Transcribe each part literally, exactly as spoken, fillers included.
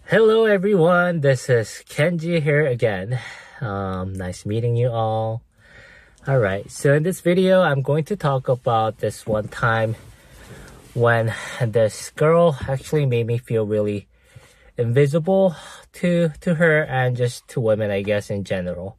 Hello everyone, this is Kenji here again. Um, nice meeting you all. Alright, so in this video, I'm going to talk about this one time when this girl actually made me feel really invisible to, to her and just to women, I guess, in general.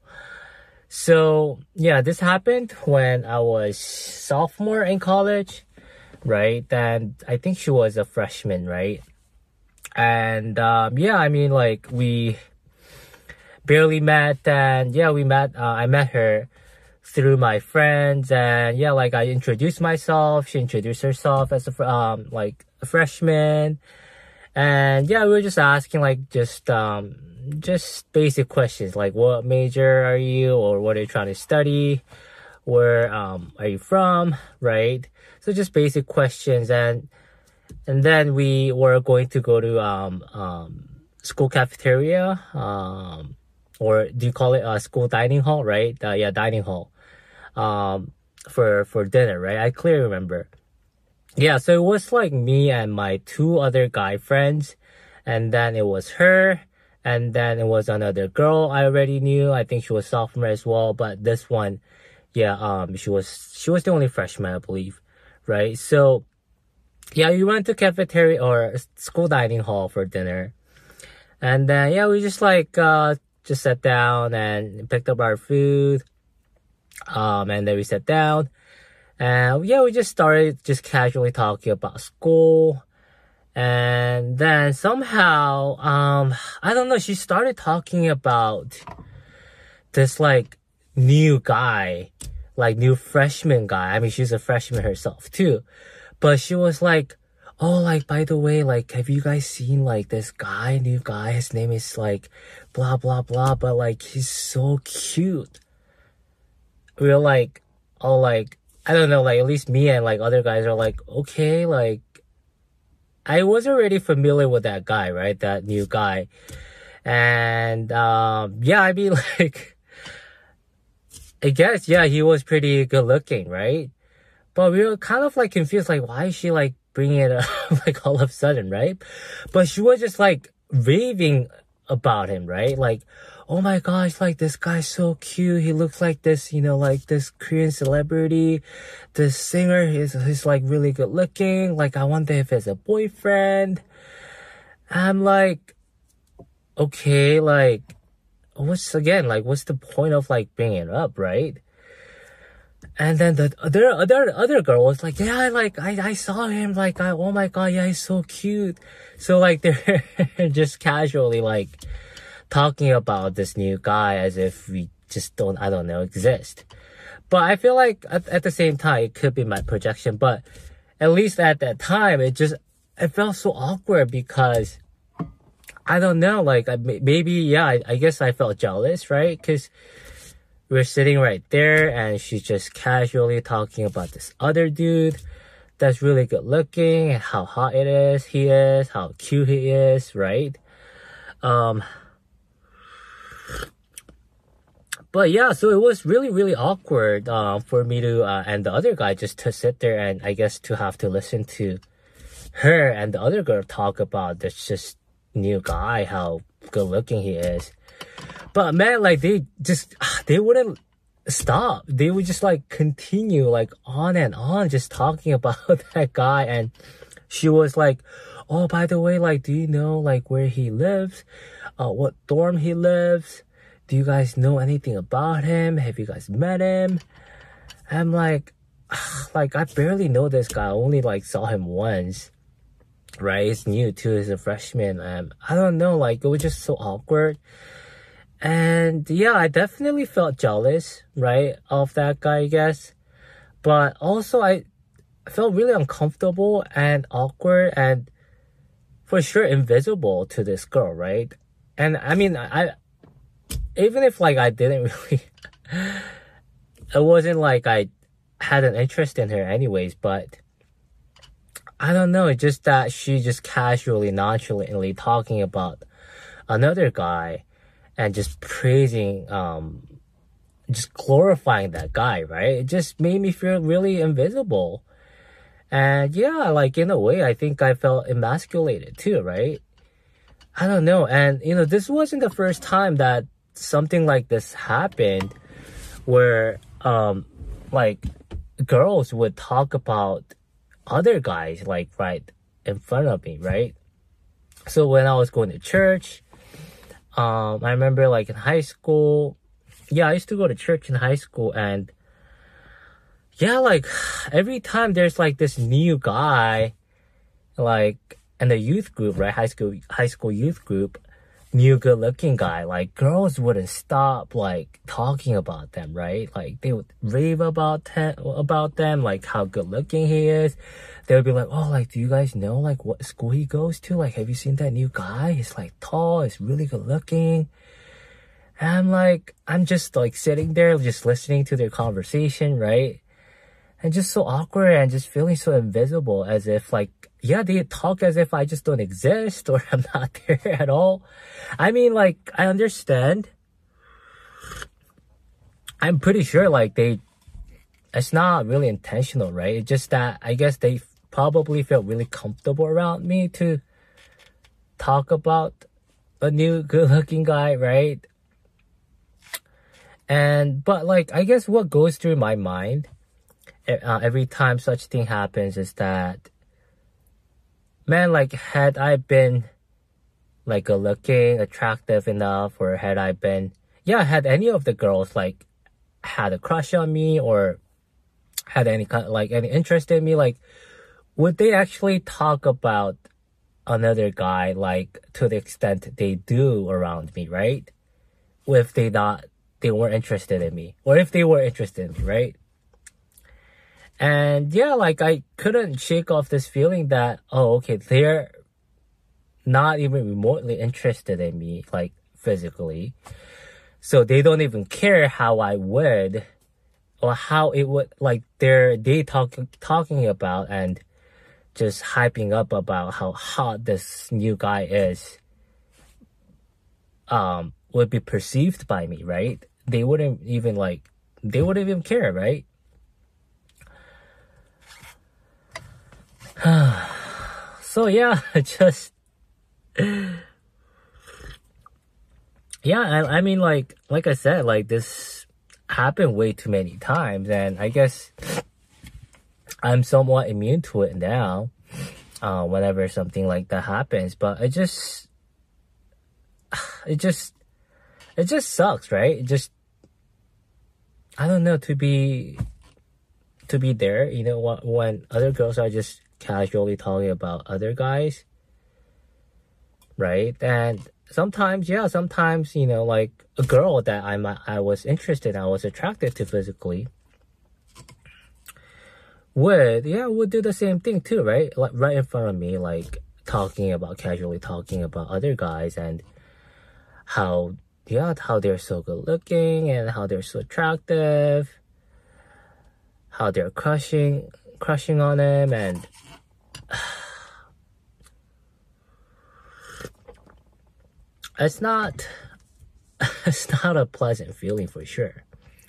So yeah, this happened when I was sophomore in college, right? And I think she was a freshman, right? And um, yeah, I mean, like, we barely met, and yeah, we met, uh, I met her through my friends, and yeah, like, I introduced myself, she introduced herself as a, um, like, a freshman, and yeah, we were just asking, like, just, um, just basic questions, like, what major are you, or what are you trying to study, where, um, are you from, right? So just basic questions, and And then we were going to go to um, um, school cafeteria, um, or do you call it a school dining hall, right? Uh, yeah, dining hall, um, for for dinner, right? I clearly remember. Yeah, so it was like me and my two other guy friends, and then it was her, and then it was another girl I already knew. I think she was sophomore as well, but this one, yeah, um, she was she was the only freshman, I believe, right? So yeah, we went to cafeteria or school dining hall for dinner. And then, yeah, we just like, uh, just sat down and picked up our food. Um, and then we sat down. And yeah, we just started just casually talking about school. And then somehow, um, I don't know, she started talking about this like new guy, like new freshman guy. I mean, she's a freshman herself too. But she was like, oh, like, by the way, like, have you guys seen, like, this guy, new guy? His name is, like, blah, blah, blah, but, like, he's so cute. We were like, oh, like, I don't know, like, at least me and, like, other guys are like, okay, like, I was already familiar with that guy, right? That new guy. And, um, yeah, I mean, like, I guess, yeah, he was pretty good looking, right? But we were kind of like confused, like, why is she like bringing it up like all of a sudden, right? But she was just like raving about him, right? Like, oh my gosh, like this guy's so cute. He looks like this, you know, like this Korean celebrity, this singer. He's, he's like really good looking. Like, I wonder if he's a boyfriend. I'm like, okay, like, what's again, like, what's the point of like bringing it up, right? And then the other other other girl was like, yeah, like I I saw him, like I, oh my god, yeah, he's so cute. So like they're just casually like talking about this new guy as if we just don't, I don't know, exist. But I feel like at, at the same time it could be my projection, but at least at that time it just it felt so awkward because I don't know, like I, maybe yeah, I, I guess I felt jealous, right? Because we're sitting right there and she's just casually talking about this other dude that's really good looking and how hot it is, he is, how cute he is, right? Um, but yeah, so it was really, really awkward uh, for me to, uh, and the other guy just to sit there and I guess to have to listen to her and the other girl talk about this just new guy, how good looking he is. But man, like they just, they wouldn't stop. They would just like continue like on and on just talking about that guy. And she was like, oh, by the way, like, do you know like where he lives? Uh, what dorm he lives? Do you guys know anything about him? Have you guys met him? I'm like, like I barely know this guy. I only like saw him once. Right? He's new too. He's a freshman. Um, I don't know. Like it was just so awkward. And yeah, I definitely felt jealous, right, of that guy, I guess. But also I felt really uncomfortable and awkward and for sure invisible to this girl, right? And I mean, I, even if like I didn't really, it wasn't like I had an interest in her anyways, but I don't know, it's just that she just casually, nonchalantly talking about another guy and just praising, um, just glorifying that guy, right? It just made me feel really invisible. And yeah, like in a way, I think I felt emasculated too, right? I don't know. And, you know, this wasn't the first time that something like this happened where, um, like, girls would talk about other guys, like, right in front of me, right? So when I was going to church, um, I remember, like, in high school, yeah, I used to go to church in high school, and yeah, like, every time there's, like, this new guy, like, in the youth group, right, high school, high school youth group, new good-looking guy, like, girls wouldn't stop, like, talking about them, right? Like, they would rave about, te- about them, like, how good-looking he is. They would be like, oh, like, do you guys know, like, what school he goes to? Like, have you seen that new guy? He's, like, tall, he's really good-looking. And I'm like, I'm just, like, sitting there, just listening to their conversation, right? And just so awkward and just feeling so invisible, as if, like, yeah, they talk as if I just don't exist or I'm not there at all. I mean, like, I understand. I'm pretty sure, like, they, it's not really intentional, right? It's just that I guess they probably felt really comfortable around me to talk about a new good-looking guy, right? And, but, like, I guess what goes through my mind uh, every time such thing happens is that, man, like, had I been, like, good looking, attractive enough, or had I been, yeah, had any of the girls, like, had a crush on me, or had any kind, like, any interest in me, like, would they actually talk about another guy, like, to the extent they do around me, right? If they not, they weren't interested in me, or if they were interested in me, right? And yeah, like, I couldn't shake off this feeling that, oh, okay, they're not even remotely interested in me, like, physically. So they don't even care how I would, or how it would, like, they're, they talk, talking about and just hyping up about how hot this new guy is, um, would be perceived by me, right? They wouldn't even, like, they wouldn't even care, right? So yeah, just yeah, I, I mean, like like I said, like, this happened way too many times, and I guess I'm somewhat immune to it now, uh, whenever something like that happens. But it just it just it just sucks, right? It just, I don't know, to be to be there, you know, when other girls are just casually talking about other guys, right? And sometimes, yeah, sometimes, you know, like, a girl that I'm, I was interested in, I was attracted to physically, would, yeah, would do the same thing too, right? Like, right in front of me, like, talking about, casually talking about other guys, and how, yeah, how they're so good looking, and how they're so attractive, how they're crushing, crushing on him, and it's not, it's not a pleasant feeling for sure.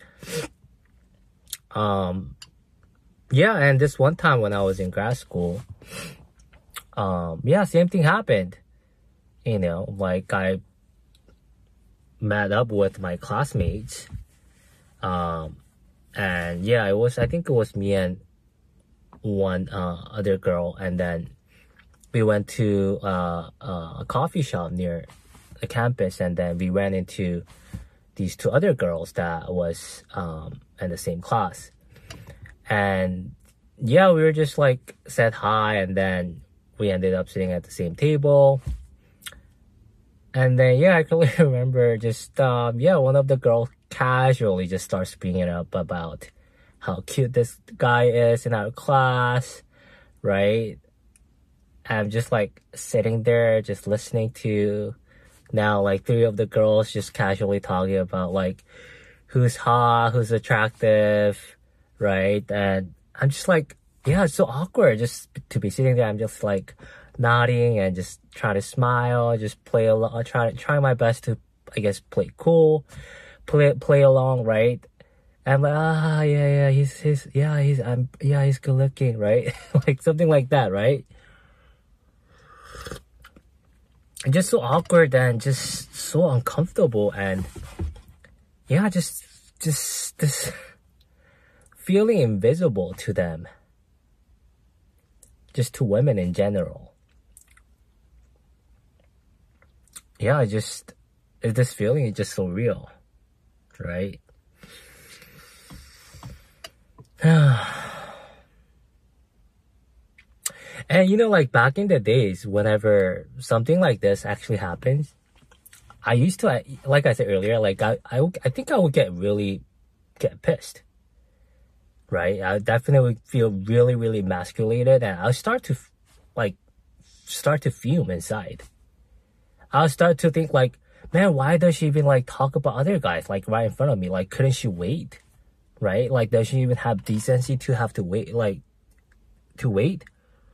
Um, yeah, and this one time when I was in grad school, um, yeah, same thing happened. You know, like, I met up with my classmates, um, and yeah, it was, I think it was me and one uh, other girl, and then we went to uh, uh, a coffee shop near the campus, and then we ran into these two other girls that was um, in the same class. And yeah, we were just, like, said hi, and then we ended up sitting at the same table. And then, yeah, I can remember just, um, yeah, one of the girls casually just starts bringing up about how cute this guy is in our class, right? I'm just, like, sitting there, just listening to now, like, three of the girls just casually talking about, like, who's hot, who's attractive, right? And I'm just like, yeah, it's so awkward just to be sitting there. I'm just, like, nodding and just trying to smile, just play along, try, try my best to, I guess, play cool, play, play along, right? I'm like, ah, yeah, yeah, he's, he's, yeah, he's, I'm, yeah, he's good looking, right? Like, something like that, right? just so awkward and just so uncomfortable, and yeah, just just this feeling invisible to them, just to women in general. Yeah, just this feeling is just so real, right? And you know, like back in the days, whenever something like this actually happens, I used to, like I said earlier, like I, I, I think I would get really, get pissed, right? I definitely feel really, really emasculated, and I'll start to, like, start to fume inside. I'll start to think like, man, why does she even like talk about other guys like right in front of me? Like, couldn't she wait, right? Like, does she even have decency to have to wait, like, to wait?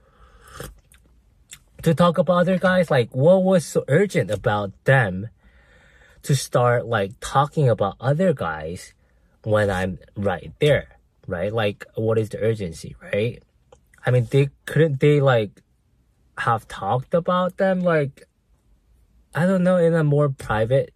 To talk about other guys? Like, what was so urgent about them to start like talking about other guys when I'm right there, right? Like, what is the urgency, right? I mean, they couldn't they like have talked about them, like, I don't know, in a more private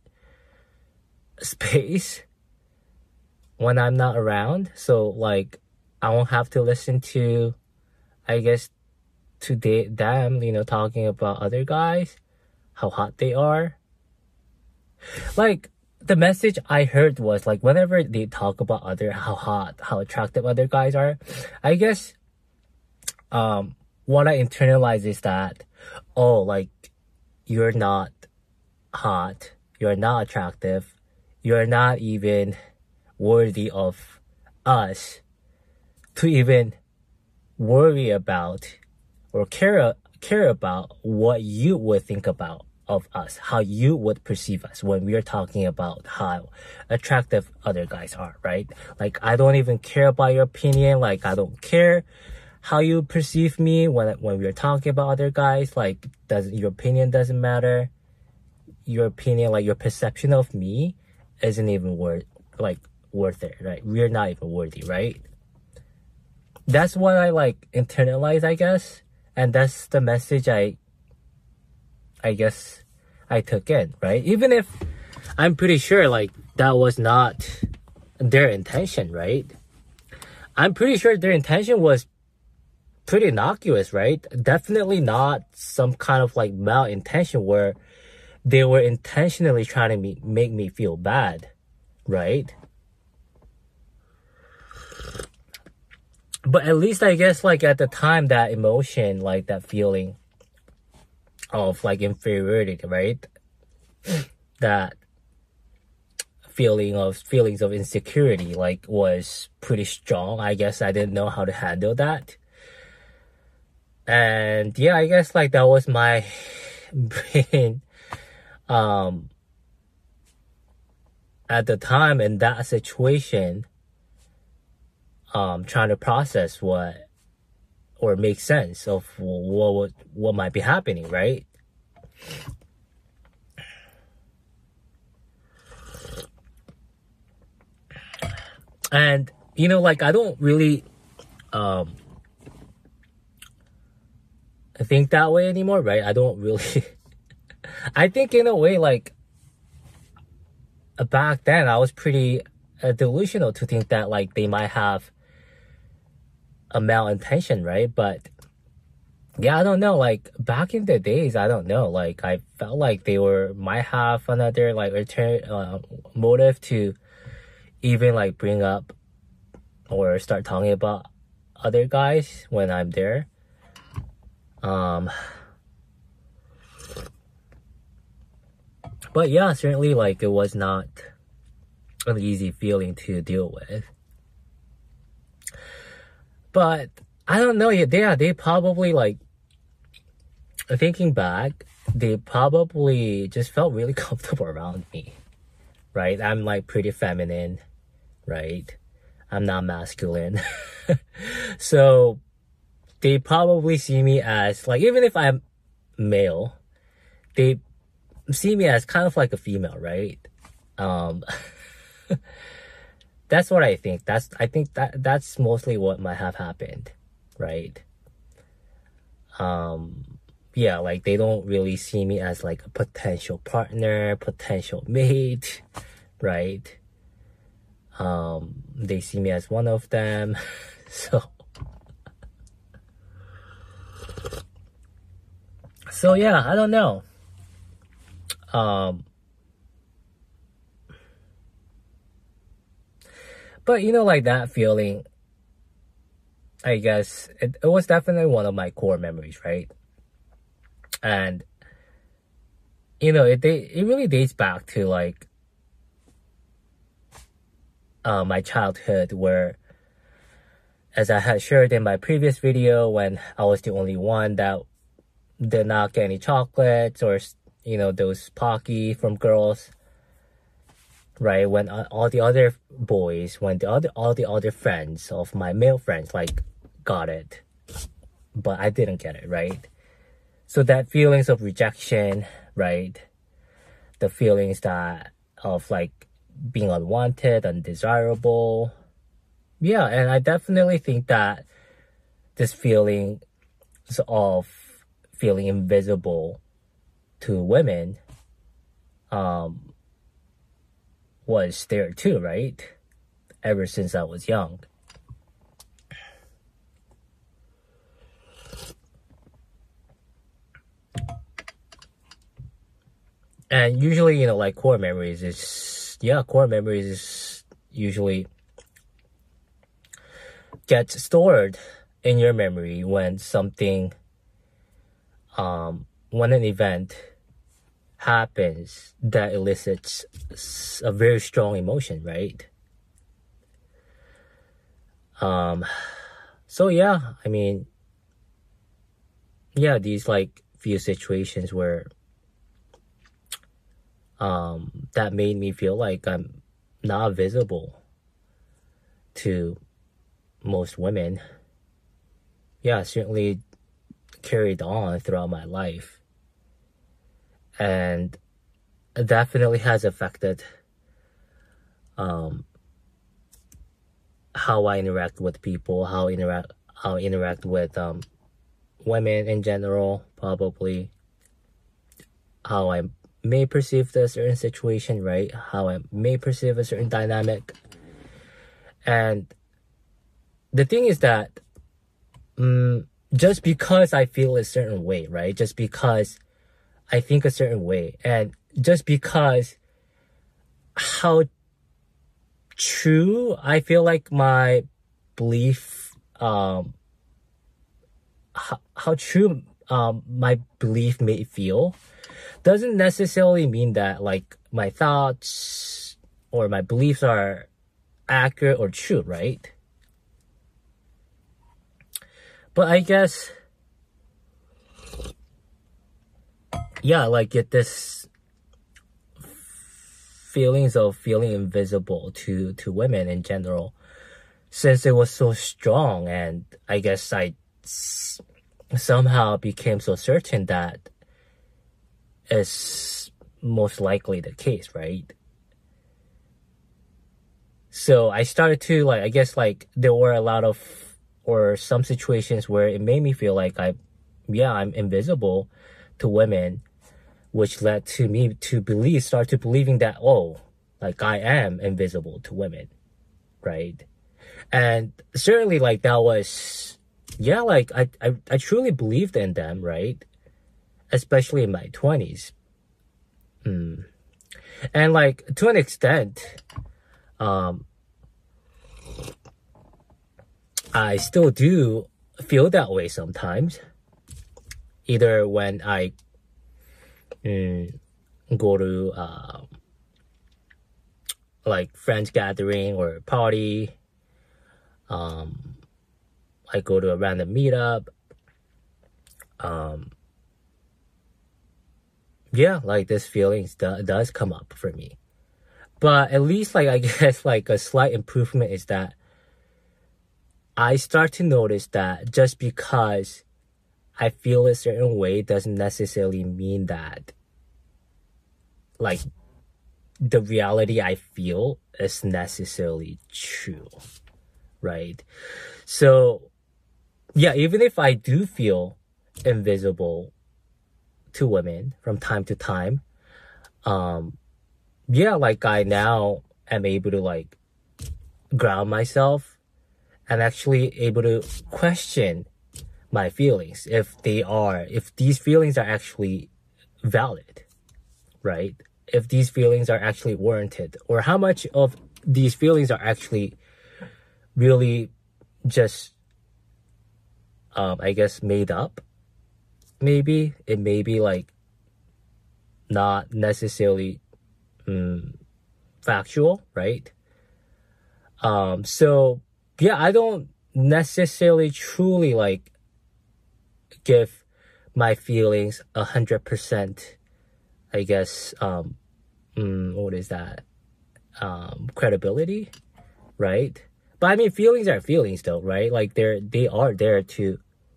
space when I'm not around, so like I won't have to listen to, I guess, to they, them, you know, talking about other guys, how hot they are. Like, the message I heard was like, whenever they talk about other, how hot, how attractive other guys are, I guess, um, what I internalize is that, oh, like, you're not hot, you're not attractive, you're not even worthy of us to even worry about or care care about what you would think about of us, how you would perceive us when we are talking about how attractive other guys are, right? Like, I don't even care about your opinion. Like, I don't care how you perceive me when when we are talking about other guys. Like, does your opinion doesn't matter. Your opinion, like your perception of me, isn't even worth like worth it, right? We're not even worthy, right? That's what I like internalize, I guess. And that's the message I, I guess, I took in, right? Even if I'm pretty sure, like, that was not their intention, right? I'm pretty sure their intention was pretty innocuous, right? Definitely not some kind of, like, malintention where they were intentionally trying to me, make me feel bad, right? But at least I guess like at the time, that emotion, like that feeling of like inferiority, right? That feeling of feelings of insecurity like was pretty strong. I guess I didn't know how to handle that. And yeah, I guess like that was my brain um at the time in that situation. Um, trying to process what, or make sense of what, what what might be happening, right? And you know, like I don't really um think that way anymore, right? I don't really. I think in a way, like back then, I was pretty uh, delusional to think that like they might have a malintention, right? But yeah, I don't know, like back in the days, I don't know, like I felt like they were might have another like return uh, motive to even like bring up or start talking about other guys when I'm there. Um but yeah, certainly like it was not an easy feeling to deal with. But I don't know, yeah, they, they probably like, thinking back, they probably just felt really comfortable around me, right? I'm like pretty feminine, right? I'm not masculine. So they probably see me as like, even if I'm male, they see me as kind of like a female, right? Um, That's what I think. That's I think that that's mostly what might have happened, right? Um, yeah, like they don't really see me as like a potential partner, potential mate, right? Um, they see me as one of them. so, so yeah, I don't know. Um, but you know, like that feeling, I guess it, it was definitely one of my core memories, right? And you know, it it really dates back to like uh, my childhood, where, as I had shared in my previous video, when I was the only one that did not get any chocolates or, you know, those Pocky from girls, right? When all the other boys, when the other all the other friends of my male friends like got it, but I didn't get it, right? So that feelings of rejection, right? The feelings that of like being unwanted, undesirable. Yeah, and I definitely think that this feeling of feeling invisible to women um, was there too, right? Ever since I was young. And usually, you know, like core memories is, yeah, core memories is usually gets stored in your memory when something, um, when an event happens that elicits a very strong emotion, right? Um, so yeah, I mean, yeah, these like few situations where um, that made me feel like I'm not visible to most women. Yeah, certainly carried on throughout my life, and definitely has affected um, how I interact with people, how interact how I interact with um, women in general, probably how I may perceive a certain situation, right? How I may perceive a certain dynamic. And the thing is that um, just because I feel a certain way, right? Just because I think a certain way, and just because how true I feel like my belief, um, how, how true um, my belief may feel, doesn't necessarily mean that like my thoughts or my beliefs are accurate or true, right? But I guess, yeah, like get this feelings of feeling invisible to, to women in general, since it was so strong, and I guess I s- somehow became so certain that is most likely the case, right? So I started to like, I guess like there were a lot of, or some situations where it made me feel like I, yeah, I'm invisible to women, which led to me to believe, start to believing that, oh, like I am invisible to women, right? And certainly like that was, yeah, like I, I, I truly believed in them, right? Especially in my twenties. Mm. And like to an extent, um, I still do feel that way sometimes. Either when I mm, go to uh, like friends gathering or party, um, I go to a random meetup. Um, yeah, like this feelings do, does come up for me. But at least like I guess like a slight improvement is that I start to notice that just because I feel a certain way doesn't necessarily mean that like the reality I feel is necessarily true, right? So yeah, even if I do feel invisible to women from time to time. Um, yeah, like I now am able to like ground myself and actually able to question my feelings if they are, if these feelings are actually valid, right? If these feelings are actually warranted, or how much of these feelings are actually really just, um, I guess, made up. Maybe it may be like not necessarily um, factual, right? Um, so yeah, I don't necessarily truly like give my feelings a hundred percent, I guess, um, mm, what is that? Um, credibility, right? But I mean, feelings are feelings though, right? Like they're, they are there to,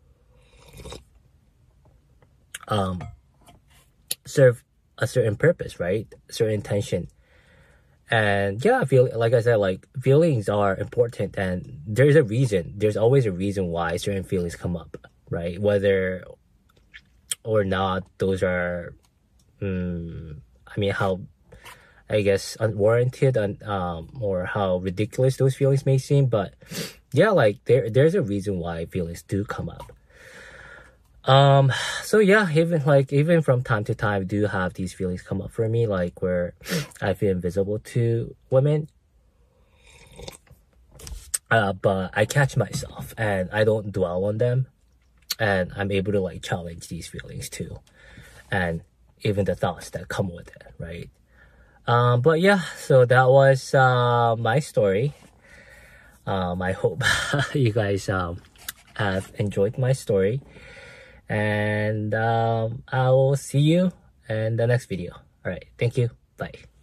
um, serve a certain purpose, right? A certain intention. And yeah, I feel like I said, like feelings are important, and there's a reason. There's always a reason why certain feelings come up, right? Whether or not those are, um, I mean, how I guess unwarranted and um, or how ridiculous those feelings may seem, but yeah, like there there's a reason why feelings do come up. Um, so yeah, even like, even from time to time, I do have these feelings come up for me, like where I feel invisible to women. Uh, but I catch myself and I don't dwell on them, and I'm able to like challenge these feelings too. And even the thoughts that come with it, right? Um, but yeah, so that was, uh, my story. Um, I hope you guys, um, have enjoyed my story. And um, I will see you in the next video. All right. Thank you. Bye.